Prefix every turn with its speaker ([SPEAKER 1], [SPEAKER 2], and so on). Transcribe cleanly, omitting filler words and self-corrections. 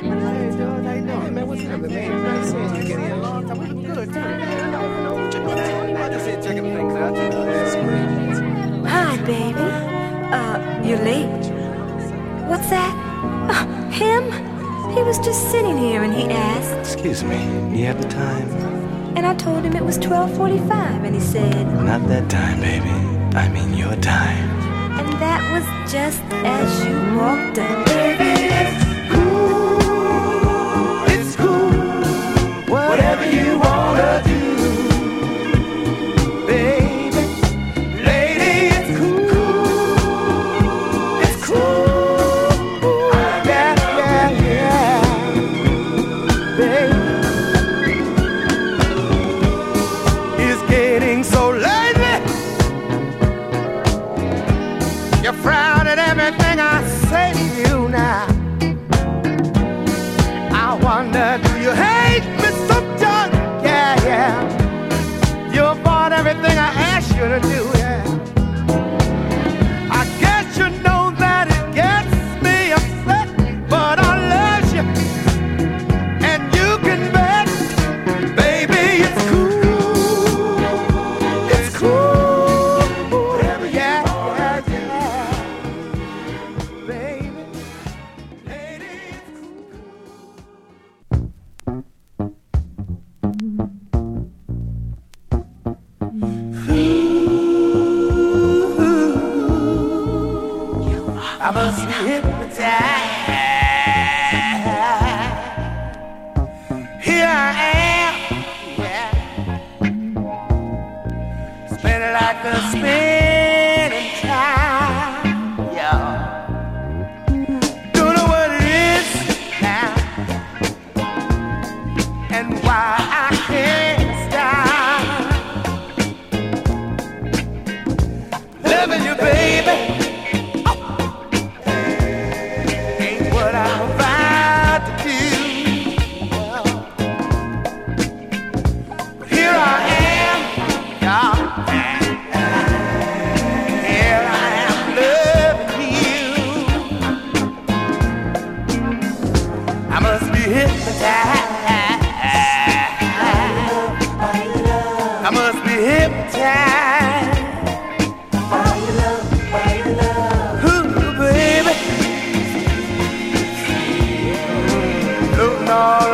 [SPEAKER 1] Hey, Doug, how you doing? Hey, man, what's happening, man? Nice seeing you again. A long time. We look good, too. Yeah, I know. What you doing? I just here checking things out. That's great.
[SPEAKER 2] Hi, baby. You're late. What's that? Him? He was just sitting here and he asked.
[SPEAKER 3] Excuse me, you have the time?
[SPEAKER 2] And I told him it was 12:45 and he said,
[SPEAKER 3] Not that time, baby. I mean your time.
[SPEAKER 2] And that was just as you walked up.
[SPEAKER 1] Baby, it's cool. Whatever you wanna do. Baby, lady, it's cool. It's cool. Yeah, yeah, yeah. Baby, it's getting so lazy. You're proud at everything I say to you now. I wonder, do you hate me sometimes? Yeah, yeah. You bought everything I asked you to do, yeah. I guess you know that it gets me upset, but I love you, and you can bet, baby, it's cool. It's cool. Whatever, yeah, yeah, yeah. Baby, lady, it's I must be hypnotized. Here I am, yeah. Spinning like a spinning time, yeah. Don't know what it is now, and why I can't stop loving you, baby. What I'm about to do. But here I am, y'all. Here I am loving you. I must be hypnotized. I must be hypnotized. Ooh, baby. Floating all